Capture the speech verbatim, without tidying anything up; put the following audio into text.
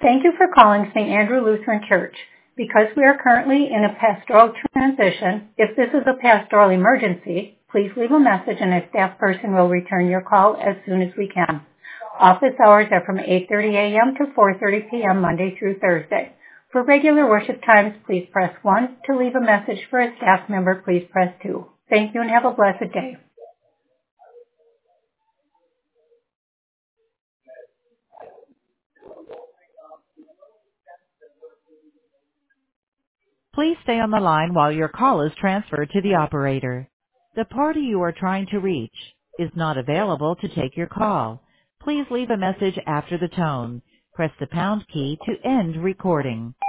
Thank you for calling Saint Andrew Lutheran Church. Because we are currently in a pastoral transition, if this is a pastoral emergency, please leave a message and a staff person will return your call as soon as we can. Office hours are from eight thirty a.m. to four thirty p.m. Monday through Thursday. For regular worship times, please press one. To leave a message for a staff member, please press two. Thank you and have a blessed day. Please stay on the line while your call is transferred to the operator. The party you are trying to reach is not available to take your call. Please leave a message after the tone. Press the pound key to end recording.